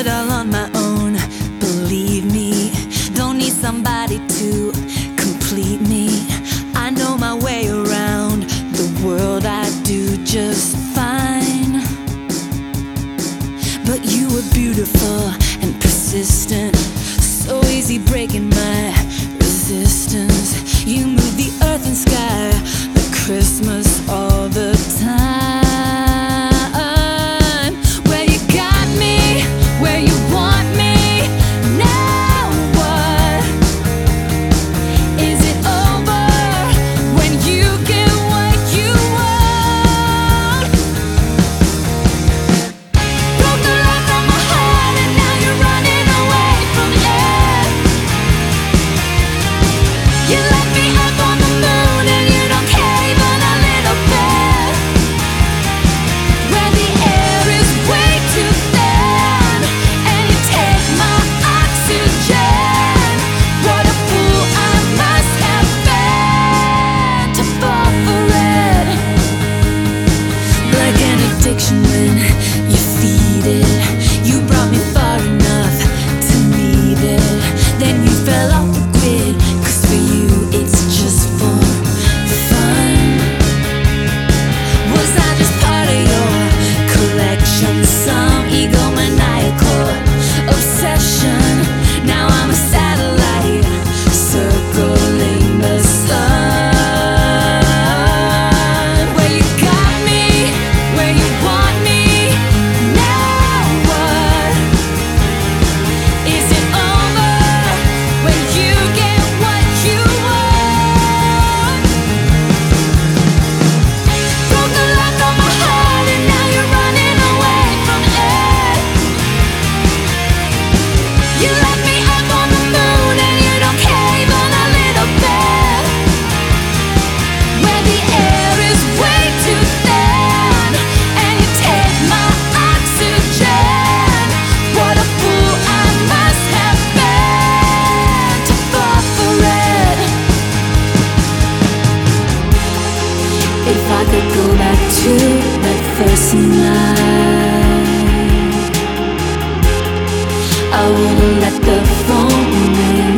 it all on my own, believe me. Don't need somebody to complete me. I know my way around the world, I do just fine. But you were beautiful and persistent, so easy breaking my resistance. You move the earth and sky like Christmas all the time. Where you got me, where you want me. Now what? Is it over when you get what you want? Broke the lock from my heart and now you're running away from it. You left me up on the moon and you don't care even a little bit. Where the air is way too thin and you take my oxygen. What a fool I must have been to fall for it. Like an addiction when you feed it. You brought me far enough to need it. Then you fell off the grid, 'cause for you it's just for fun. Was I just part of your collection? Some egomaniacal obsession? Now I'm a satellite circling the sun. Where you got me, where you want me. Now what? Is it over when you get what you want? Broke the lock on my heart and now you're running away from it. You left me up on the moon and you don't care even a little bit. Where the air is way too thin and you take my oxygen. What a fool I must have been to fall for it. If I could go back to that first night, I wouldn't let the phone ring.